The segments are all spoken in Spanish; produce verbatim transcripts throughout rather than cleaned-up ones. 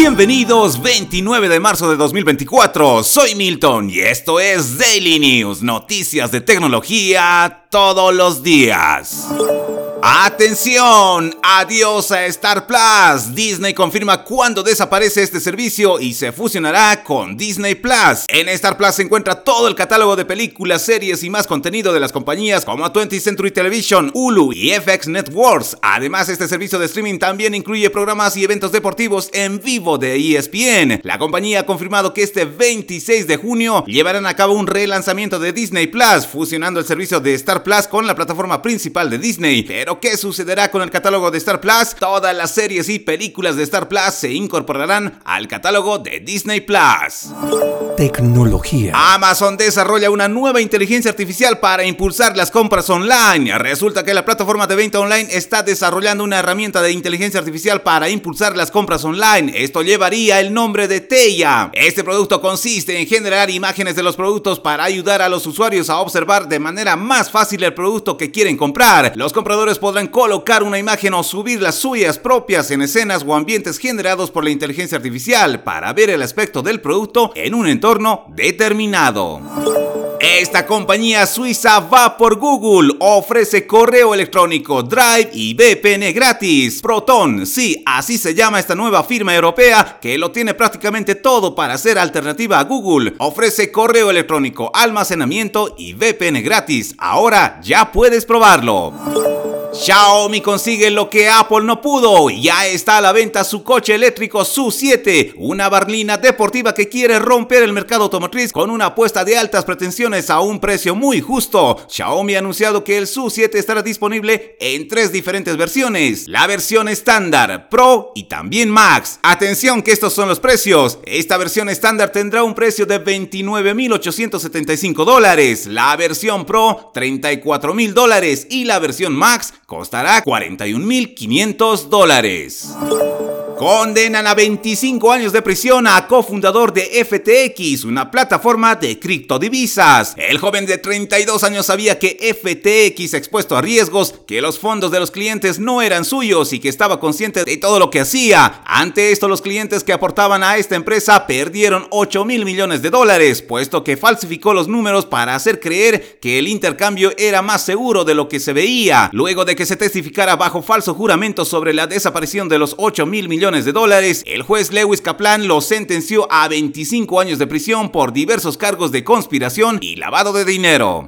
Bienvenidos, veintinueve de marzo de dos mil veinticuatro, soy Milton y esto es Daily News, noticias de tecnología todos los días. ¡Atención! ¡Adiós a Star Plus! Disney confirma cuándo desaparece este servicio y se fusionará con Disney Plus. En Star Plus se encuentra todo el catálogo de películas, series y más contenido de las compañías como twentieth Century Television, Hulu y F X Networks. Además, este servicio de streaming también incluye programas y eventos deportivos en vivo de E S P N. La compañía ha confirmado que este veintiséis de junio llevarán a cabo un relanzamiento de Disney Plus, fusionando el servicio de Star Plus con la plataforma principal de Disney. Pero ¿qué sucederá con el catálogo de Star Plus? Todas las series y películas de Star Plus se incorporarán al catálogo de Disney Plus. Tecnología. Amazon desarrolla una nueva inteligencia artificial para impulsar las compras online. Resulta que la plataforma de venta online está desarrollando una herramienta de inteligencia artificial para impulsar las compras online. Esto llevaría el nombre de Teia. Este producto consiste en generar imágenes de los productos para ayudar a los usuarios a observar de manera más fácil el producto que quieren comprar. Los compradores podrán colocar una imagen o subir las suyas propias en escenas o ambientes generados por la inteligencia artificial para ver el aspecto del producto en un entorno determinado. Esta compañía suiza va por Google, ofrece correo electrónico, Drive y V P N gratis. Proton, sí, así se llama esta nueva firma europea que lo tiene prácticamente todo para ser alternativa a Google. Ofrece correo electrónico, almacenamiento y V P N gratis. Ahora ya puedes probarlo. Xiaomi consigue lo que Apple no pudo. Ya está a la venta su coche eléctrico SU siete, una berlina deportiva que quiere romper el mercado automotriz con una apuesta de altas pretensiones a un precio muy justo. Xiaomi ha anunciado que el SU siete estará disponible en tres diferentes versiones: la versión estándar, Pro y también Max. Atención que estos son los precios. Esta versión estándar tendrá un precio de veintinueve mil ochocientos setenta y cinco dólares, la versión Pro treinta y cuatro mil dólares y la versión Max costará cuarenta y un mil quinientos dólares. Condenan a veinticinco años de prisión a cofundador de F T X, una plataforma de criptodivisas. El joven de treinta y dos años sabía que F T X expuesto a riesgos, que los fondos de los clientes no eran suyos y que estaba consciente de todo lo que hacía. Ante esto, los clientes que aportaban a esta empresa perdieron ocho mil millones de dólares, puesto que falsificó los números para hacer creer que el intercambio era más seguro de lo que se veía. Luego de que se testificara bajo falso juramento sobre la desaparición de los ocho mil millones de dólares, el juez Lewis Kaplan lo sentenció a veinticinco años de prisión por diversos cargos de conspiración y lavado de dinero.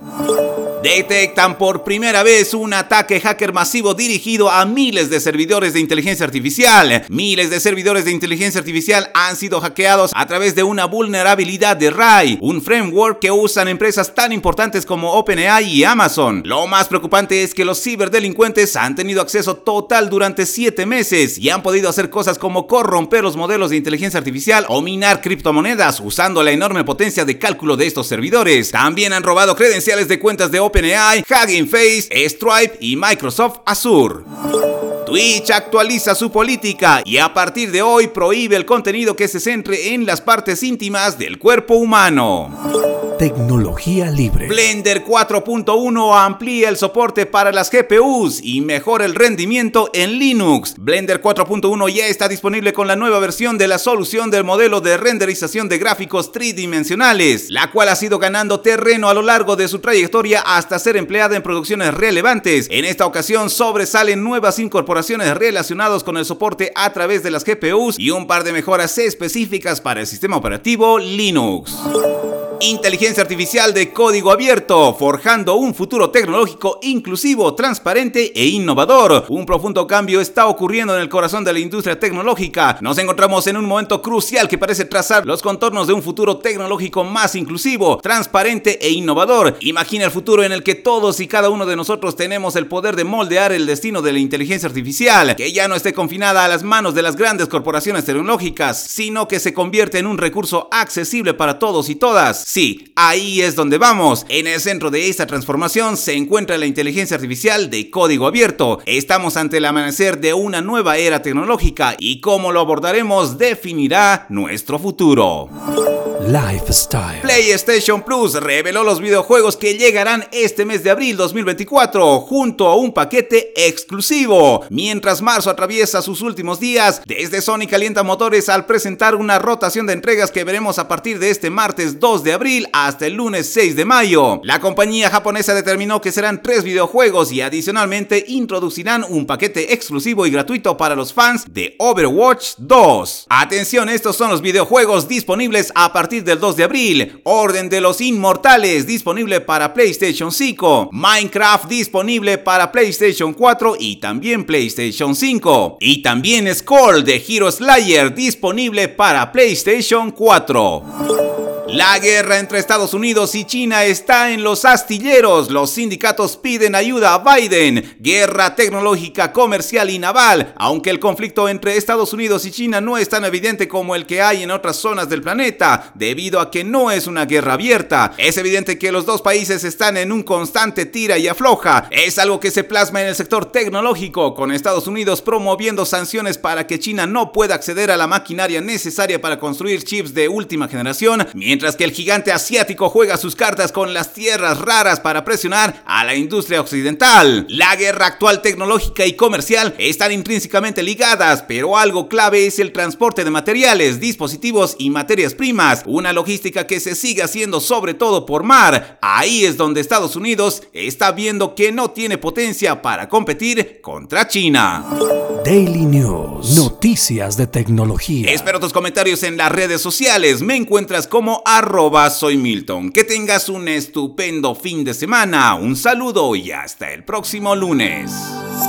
Detectan por primera vez un ataque hacker masivo dirigido a miles de servidores de inteligencia artificial. Miles de servidores de inteligencia artificial han sido hackeados a través de una vulnerabilidad de Rai, un framework que usan empresas tan importantes como OpenAI y Amazon. Lo más preocupante es que los ciberdelincuentes han tenido acceso total durante siete meses y han podido hacer cosas como corromper los modelos de inteligencia artificial o minar criptomonedas usando la enorme potencia de cálculo de estos servidores. También han robado credenciales de cuentas de OpenAI, Hugging Face, Stripe y Microsoft Azure. Twitch actualiza su política y a partir de hoy prohíbe el contenido que se centre en las partes íntimas del cuerpo humano. Tecnología libre. Blender cuatro punto uno amplía el soporte para las G P Us y mejora el rendimiento en Linux. Blender cuatro punto uno ya está disponible con la nueva versión de la solución del modelo de renderización de gráficos tridimensionales, la cual ha sido ganando terreno a lo largo de su trayectoria hasta ser empleada en producciones relevantes. En esta ocasión sobresalen nuevas incorporaciones relacionadas con el soporte a través de las G P Us y un par de mejoras específicas para el sistema operativo Linux. Inteligencia artificial de código abierto, forjando un futuro tecnológico inclusivo, transparente e innovador. Un profundo cambio está ocurriendo en el corazón de la industria tecnológica. Nos encontramos en un momento crucial que parece trazar los contornos de un futuro tecnológico más inclusivo, transparente e innovador. Imagina el futuro en el que todos y cada uno de nosotros tenemos el poder de moldear el destino de la inteligencia artificial, que ya no esté confinada a las manos de las grandes corporaciones tecnológicas, sino que se convierte en un recurso accesible para todos y todas. Sí, ahí es donde vamos. En el centro de esta transformación se encuentra la inteligencia artificial de código abierto. Estamos ante el amanecer de una nueva era tecnológica y cómo lo abordaremos definirá nuestro futuro. lifestyle. PlayStation Plus reveló los videojuegos que llegarán este mes de abril dos mil veinticuatro junto a un paquete exclusivo. Mientras marzo atraviesa sus últimos días, desde Sony calienta motores al presentar una rotación de entregas que veremos a partir de este martes dos de abril hasta el lunes seis de mayo. La compañía japonesa determinó que serán tres videojuegos y adicionalmente introducirán un paquete exclusivo y gratuito para los fans de Overwatch dos. Atención, estos son los videojuegos disponibles a partir del dos de abril. Orden de los Inmortales, disponible para PlayStation cinco. Minecraft, disponible para PlayStation cuatro y también PlayStation cinco. Y también Skull de Hero Slayer, disponible para PlayStation cuatro. La guerra entre Estados Unidos y China está en los astilleros. Los sindicatos piden ayuda a Biden. Guerra tecnológica, comercial y naval. Aunque el conflicto entre Estados Unidos y China no es tan evidente como el que hay en otras zonas del planeta, debido a que no es una guerra abierta. Es evidente que los dos países están en un constante tira y afloja. Es algo que se plasma en el sector tecnológico, con Estados Unidos promoviendo sanciones para que China no pueda acceder a la maquinaria necesaria para construir chips de última generación, mientras Mientras que el gigante asiático juega sus cartas con las tierras raras para presionar a la industria occidental. La guerra actual tecnológica y comercial están intrínsecamente ligadas, pero algo clave es el transporte de materiales, dispositivos y materias primas, una logística que se sigue haciendo sobre todo por mar. Ahí es donde Estados Unidos está viendo que no tiene potencia para competir contra China. Daily News. Noticias de tecnología. Espero tus comentarios en las redes sociales. Me encuentras como arroba soy Milton. Que tengas un estupendo fin de semana. Un saludo y hasta el próximo lunes.